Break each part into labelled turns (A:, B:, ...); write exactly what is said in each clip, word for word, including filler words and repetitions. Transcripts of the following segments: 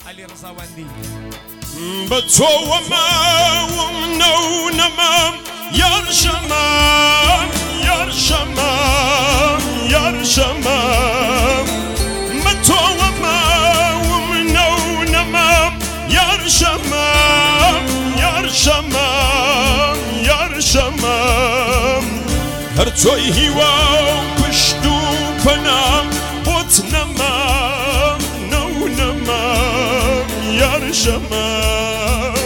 A: علی رضاوندی
B: به تو و من و نو نمم یار شمم یار شمم یار شمم به تو و من و نو نمم یار شمم یار شمم یار شمم هر توی هیوا پشت و پنم بوت نمم نو نمم یار شمم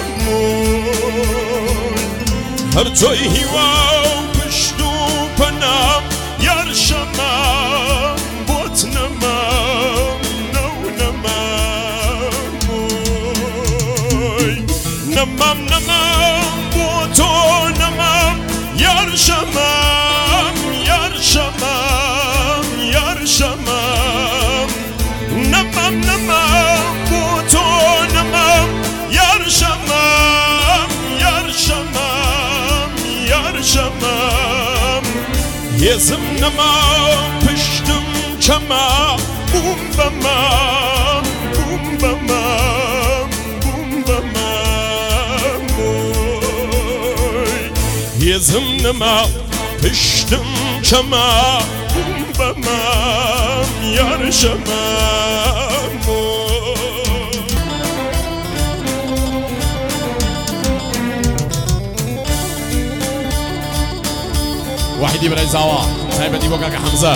B: هر توی هیوا پشت و پنم یار شمم بوت نمم نو نمم نمم نمم بوتو نمم یار شمم یار شمم یار شمم نمم نمم بوتو نمم یار شمم یار شمم یار شمم یزم نمم پشتم چما بوم بمم بوم بمم بوم بمم یزم نمم پشتم چما بوم بمم یار شمم
C: واحدی برای زاوا تایبەتی بۆ کاکە حەمزە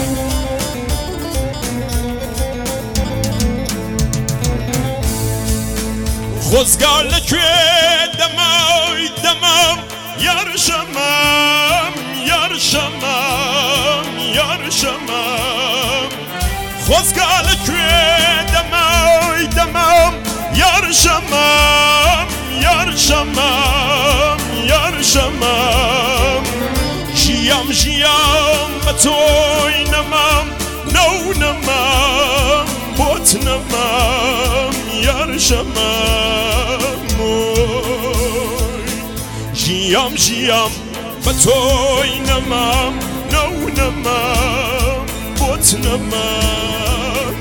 B: خۆزگا لەکوێ دەمای دەمام یار شەمام یار شەمام یار شەمام خۆزگا لەکوێ دەمای دەمام یار شەمام یار شەمام یار شەمام ژیام ژیام بە تۆی نەمام نەو نەمام بۆت نەمام یار شەمام ژیام ژیام بە تۆی نەمام نەو نەمام بۆت نەمام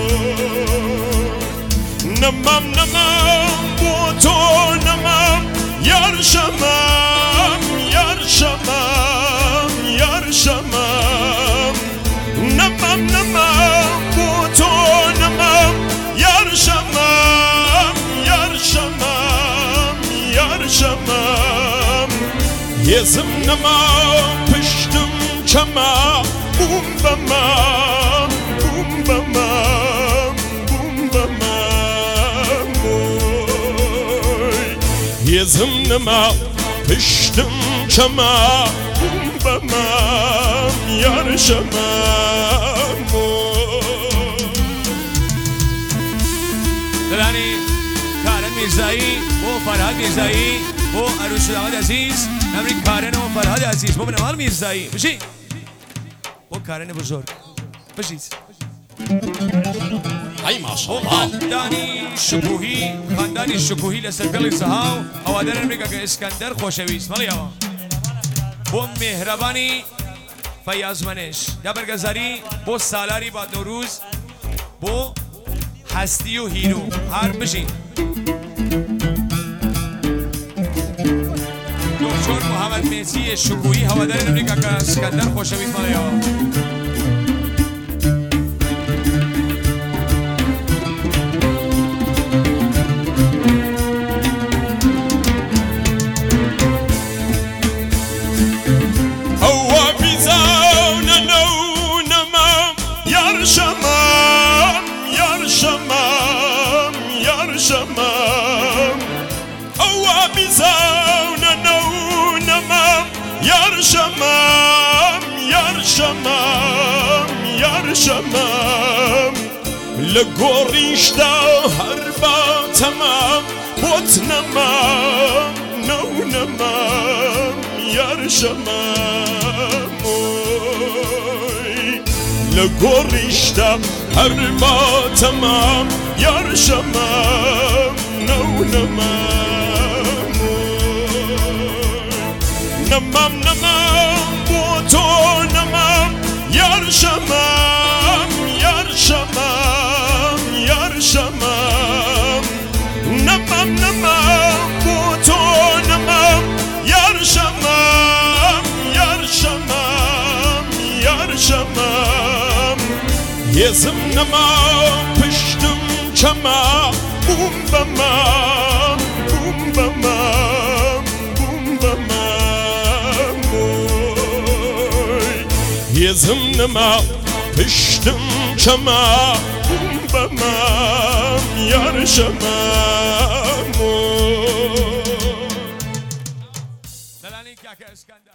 B: نەمام نەمام بۆ تۆ نەمام یار شەمام یار شەمام یار شەمام نەمام نەمام بۆ تۆ نەمام یار شەمام یار شەمام یار شەمام هێزم نەما پشتم چەما بووم بەمام بووم بەمام بووم بەمام هێزم نەما پشتم چەما بووم بەمام یار شەمام
A: دلانی کارن میرزایی و فرهاد میرزایی و عروس داماد عزیز نمری کارن و فرهاد عزیز و بنوال میرزایی بشید و کارن بزرگ بشید
C: ای ماشاءالله
A: خاندانی شکوهی خاندانی شکوهی لسرکل زهاو هوادار امریکا که اسکندر خوشویست مالی هوا و مهربانی فیاض منش یا برگزاری با سالاری با نوروز با هستی و هیرو هر بشین دکتر محمد میسی شکوهی هوادار امریکا که اسکندر خوشویست مالی هوا
B: شمام او بیزاون نو نمام یار شمام یار شمام یار شمام لگوریشتا هر با تمام بوت نمام نو نمام یار شمام لگوریشتا هر با تمام یار شمام نو نمام نمام نمام بو تو نمام یار شمام یار شمام یار شمام یزم نما پشتم چما بوم بمم بوم بمم بوم بمم یزم نما پشتم چما بوم بمم یار شمم
A: دلانی که اسکندر